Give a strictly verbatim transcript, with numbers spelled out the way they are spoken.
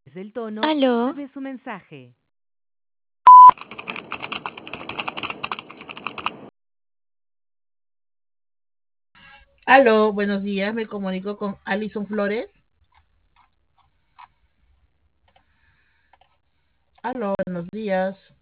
el tono, Aló, grabe su mensaje. Aló, buenos días, me comunico con Alison Flores. Aló, buenos días.